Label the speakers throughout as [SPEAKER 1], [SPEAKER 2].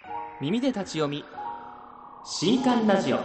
[SPEAKER 1] 耳で立ち読み新刊ラジオ。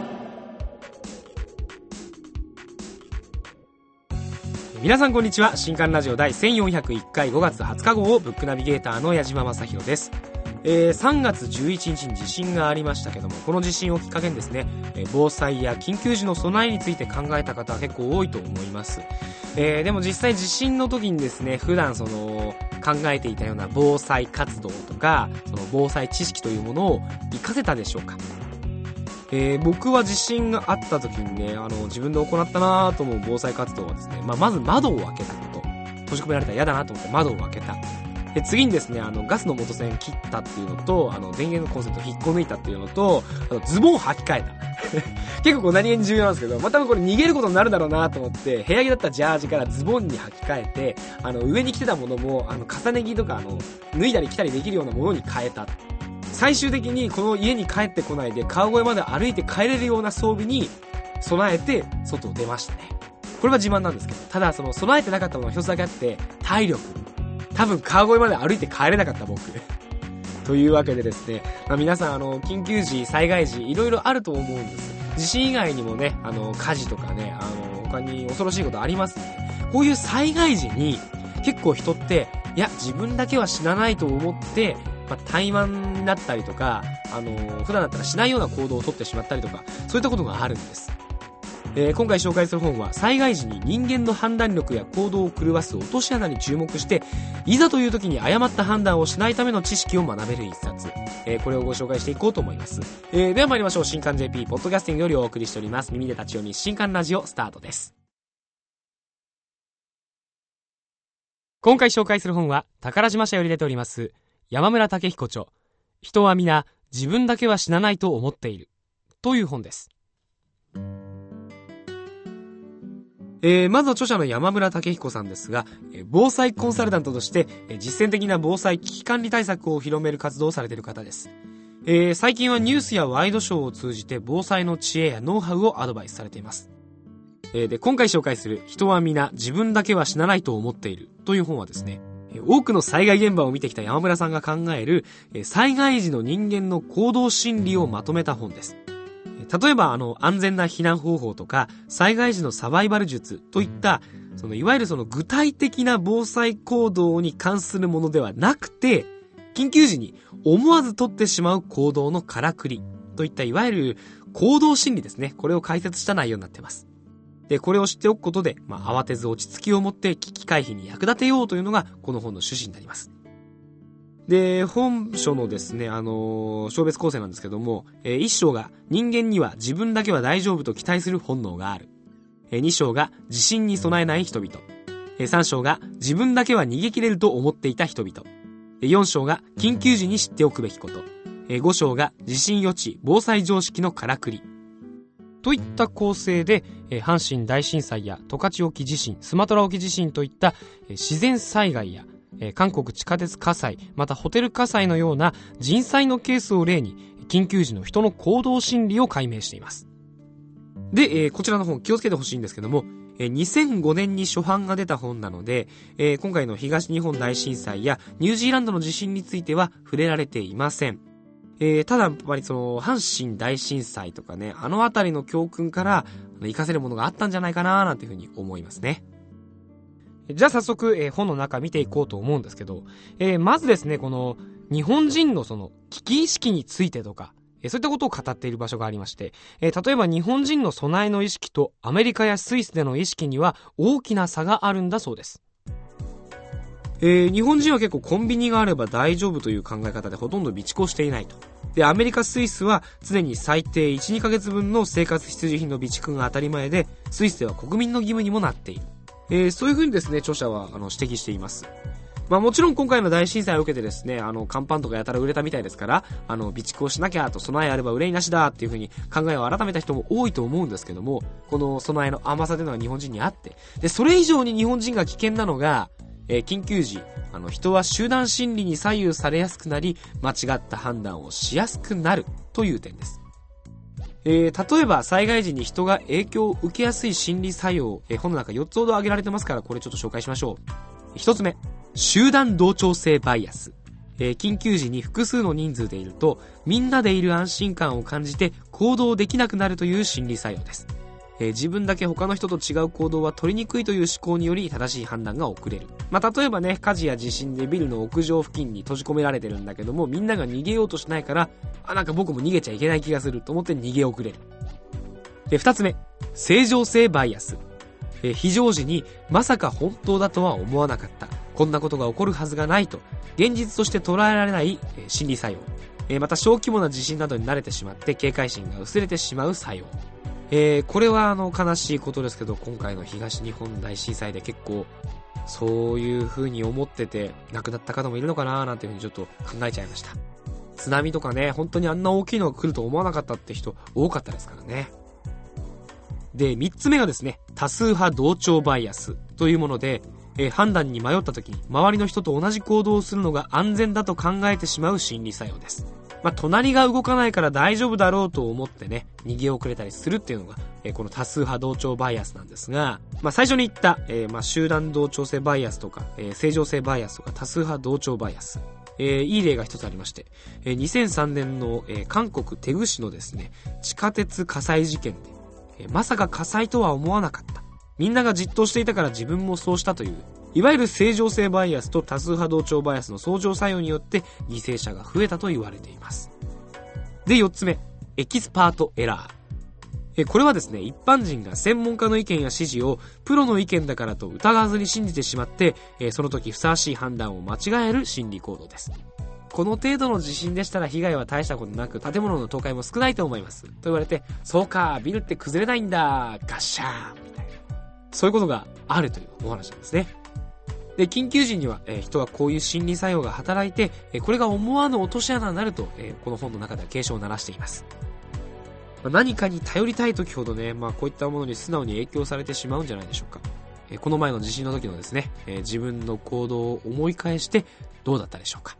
[SPEAKER 1] 皆さんこんにちは。新刊ラジオ第1401回5月20日号をブックナビゲーターの矢島正弘です。3月11日に地震がありましたけども、この地震をきっかけにですね、防災や緊急時の備えについて考えた方は結構多いと思います。でも実際地震の時にですね、普段考えていたような防災活動とかその防災知識というものを活かせたでしょうか。僕は地震があった時にね、自分で行ったなと思う防災活動はですね、まず窓を開けたこと、閉じ込められたら嫌だなと思って窓を開けた。で次にですね、ガスの元栓切ったっていうのと、電源のコンセント引っこ抜いたっていうのと、ズボンを履き替えた結構何気に重要なんですけど、多分これ逃げることになるだろうなと思って、部屋着だったジャージからズボンに履き替えて、上に着てたものも重ね着とか脱いだり着たりできるようなものに変えた。最終的にこの家に帰ってこないで川越まで歩いて帰れるような装備に備えて外を出ましたね。これは自慢なんですけど、ただ備えてなかったものが一つだけあって、体力。多分川越まで歩いて帰れなかった僕というわけでですね、皆さん緊急時災害時いろいろあると思うんです。地震以外にもね、火事とかね、他に恐ろしいことありますんで、こういう災害時に結構人って自分だけは死なないと思って怠慢だったりとか、普段だったらしないような行動をとってしまったりとか、そういったことがあるんです。今回紹介する本は、災害時に人間の判断力や行動を狂わす落とし穴に注目して、いざという時に誤った判断をしないための知識を学べる一冊。これをご紹介していこうと思います。では参りましょう。新刊 JP ポッドキャスティングよりお送りしております。耳で立ち読み新刊ラジオスタートです。今回紹介する本は、宝島社より出ております、山村武彦著、人は皆自分だけは死なないと思っているという本です。まずは著者の山村武彦さんですが、防災コンサルタントとして実践的な防災危機管理対策を広める活動をされている方です。最近はニュースやワイドショーを通じて防災の知恵やノウハウをアドバイスされています。で今回紹介する人は皆自分だけは死なないと思っているという本はですね、多くの災害現場を見てきた山村さんが考える災害時の人間の行動心理をまとめた本です。例えば安全な避難方法とか災害時のサバイバル術といったいわゆる具体的な防災行動に関するものではなくて、緊急時に思わず取ってしまう行動のからくりといったいわゆる行動心理ですね、これを解説した内容になっています。でこれを知っておくことで、慌てず落ち着きを持って危機回避に役立てようというのがこの本の趣旨になります。で本書のですね小別構成なんですけども、1章が人間には自分だけは大丈夫と期待する本能がある、2章が地震に備えない人々、3章が自分だけは逃げ切れると思っていた人々、4章が緊急時に知っておくべきこと、5章が地震予知防災常識のからくりといった構成で、阪神大震災や十勝沖地震、スマトラ沖地震といった自然災害や韓国地下鉄火災、またホテル火災のような人災のケースを例に緊急時の人の行動心理を解明しています。で、こちらの本気をつけてほしいんですけども、2005年に初版が出た本なので、今回の東日本大震災やニュージーランドの地震については触れられていません。ただやっぱり阪神大震災とかね、あたりの教訓から活かせるものがあったんじゃないかななんていうふうに思いますね。じゃあ早速、本の中見ていこうと思うんですけど、まずですね、この日本人の危機意識についてとか、そういったことを語っている場所がありまして、例えば日本人の備えの意識とアメリカやスイスでの意識には大きな差があるんだそうです。日本人は結構コンビニがあれば大丈夫という考え方でほとんど備蓄をしていないと。でアメリカスイスは常に最低 1,2 ヶ月分の生活必需品の備蓄が当たり前で、スイスでは国民の義務にもなっている。そういうふうにですね著者は指摘しています。もちろん今回の大震災を受けてですね乾パンとかやたら売れたみたいですから、備蓄をしなきゃと、備えあれば憂いなしだっていうふうに考えを改めた人も多いと思うんですけども、この備えの甘さというのが日本人にあって、でそれ以上に日本人が危険なのが、緊急時人は集団心理に左右されやすくなり、間違った判断をしやすくなるという点です。例えば災害時に人が影響を受けやすい心理作用、本の中4つほど挙げられてますから、これちょっと紹介しましょう。1つ目、集団同調性バイアス。 緊急時に複数の人数でいると、みんなでいる安心感を感じて行動できなくなるという心理作用です。自分だけ他の人と違う行動は取りにくいという思考により正しい判断が遅れる。例えばね、火事や地震でビルの屋上付近に閉じ込められてるんだけども、みんなが逃げようとしないから、なんか僕も逃げちゃいけない気がすると思って逃げ遅れる。で、2つ目、正常性バイアス。非常時にまさか本当だとは思わなかった、こんなことが起こるはずがないと現実として捉えられない心理作用。また小規模な地震などに慣れてしまって警戒心が薄れてしまう作用。これは悲しいことですけど、今回の東日本大震災で結構そういう風に思ってて亡くなった方もいるのかななんていう風にちょっと考えちゃいました。津波とかね、本当にあんな大きいのが来ると思わなかったって人多かったですからね。で、3つ目がですね、多数派同調バイアスというもので、判断に迷った時に周りの人と同じ行動をするのが安全だと考えてしまう心理作用です。隣が動かないから大丈夫だろうと思ってね、逃げ遅れたりするっていうのが、この多数派同調バイアスなんですが、最初に言った、集団同調性バイアスとか、正常性バイアスとか多数派同調バイアス。いい例が一つありまして、2003年の、韓国テグ市のですね、地下鉄火災事件で、まさか火災とは思わなかった。みんながじっとしていたから自分もそうしたという、いわゆる正常性バイアスと多数派同調バイアスの相乗作用によって犠牲者が増えたと言われています。で、4つ目、エキスパートエラー。これはですね、一般人が専門家の意見や指示をプロの意見だからと疑わずに信じてしまって、その時ふさわしい判断を間違える心理行動です。この程度の地震でしたら被害は大したことなく建物の倒壊も少ないと思いますと言われて、そうか、ビルって崩れないんだ、ガッシャーンみたいな、そういうことがあるというお話なんですね。で、緊急時には、人はこういう心理作用が働いて、これが思わぬ落とし穴になると、この本の中では警鐘を鳴らしています。何かに頼りたい時ほどね、こういったものに素直に影響されてしまうんじゃないでしょうか。この前の地震の時のですね、自分の行動を思い返してどうだったでしょうか。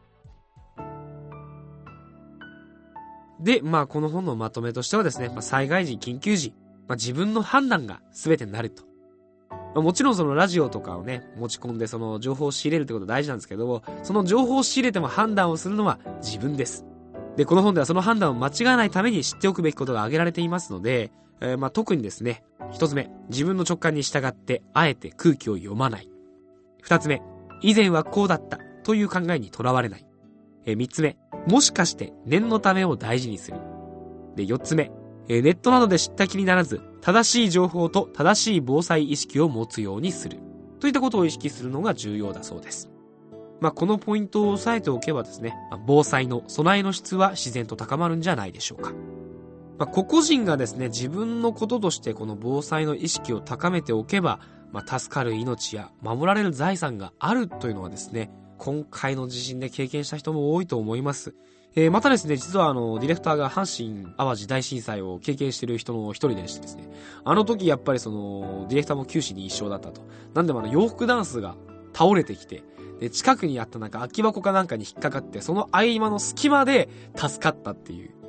[SPEAKER 1] で、この本のまとめとしてはですね、災害時、緊急時、自分の判断が全てになると。もちろんそのラジオとかをね、持ち込んでその情報を仕入れるってこと大事なんですけど、その情報を仕入れても判断をするのは自分です。で、この本ではその判断を間違わないために知っておくべきことが挙げられていますので、特にですね、一つ目、自分の直感に従ってあえて空気を読まない。二つ目、以前はこうだったという考えにとらわれない。三つ目、もしかして念のためを大事にする。で、四つ目、ネットなどで知った気にならず、正しい情報と正しい防災意識を持つようにする。といったことを意識するのが重要だそうです。このポイントを押さえておけばですね、防災の備えの質は自然と高まるんじゃないでしょうか。個々人がですね、自分のこととしてこの防災の意識を高めておけば、助かる命や守られる財産があるというのはですね、今回の地震で経験した人も多いと思います。またですね、実はディレクターが阪神淡路大震災を経験している人の一人でしてですね、あの時やっぱりディレクターも九死に一生だったと。なんでも洋服ダンスが倒れてきて、で、近くにあった空き箱かなんかに引っかかって、その合間の隙間で助かったっていう、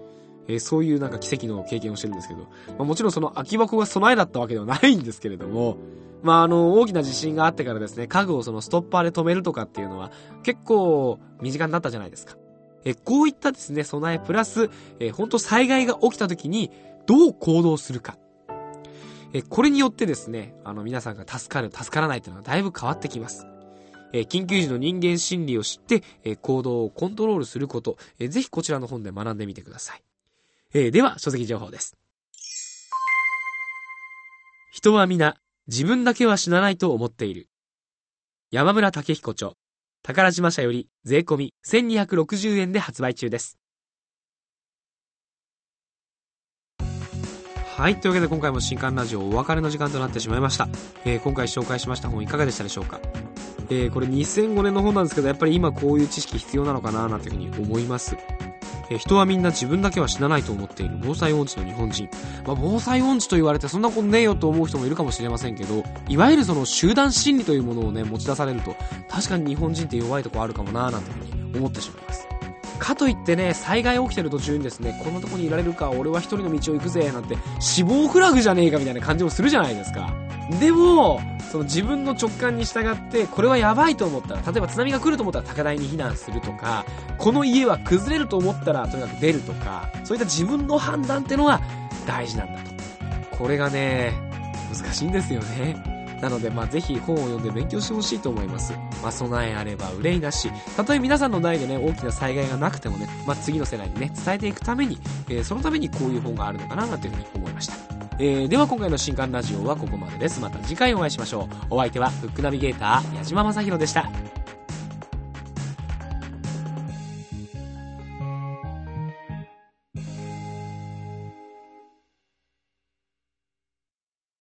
[SPEAKER 1] そういう奇跡の経験をしてるんですけど、もちろんその空き箱が備えだったわけではないんですけれども、大きな地震があってからですね、家具をストッパーで止めるとかっていうのは結構身近になったじゃないですか。こういったですね、備えプラス、本当災害が起きた時にどう行動するか。これによってですね、皆さんが助かる、助からないというのはだいぶ変わってきます。緊急時の人間心理を知って、行動をコントロールすること、ぜひこちらの本で学んでみてください。では、書籍情報です。人は皆、自分だけは死なないと思っている。山村武彦著。宝島社より税込み1260円で発売中です。はい、というわけで今回も新刊ラジオお別れの時間となってしまいました。今回紹介しました本いかがでしたでしょうか。これ2005年の本なんですけど、やっぱり今こういう知識必要なのかななんていうふうに思います。人はみんな自分だけは死なないと思っている防災音痴の日本人。防災音痴と言われてそんなことねえよと思う人もいるかもしれませんけど、いわゆるその集団心理というものをね、持ち出されると、確かに日本人って弱いとこあるかもななんていうふうに思ってしまいます。かといってね、災害起きてる途中にですね、こんなとこにいられるか、俺は一人の道を行くぜなんて死亡フラグじゃねえかみたいな感じもするじゃないですか。 でも、その自分の直感に従って、これはやばいと思ったら、例えば津波が来ると思ったら高台に避難するとか、この家は崩れると思ったらとにかく出るとか、そういった自分の判断ってのは大事なんだと。これがね、難しいんですよね。なのでぜひ本を読んで勉強してほしいと思います。備えあれば憂いなし。たとえ皆さんの代でね、大きな災害がなくてもね、次の世代にね、伝えていくために、そのためにこういう本があるのかなというふうに思いました。では今回の新刊ラジオはここまでです。また次回お会いしましょう。お相手はフックナビゲーター矢島正宏でした。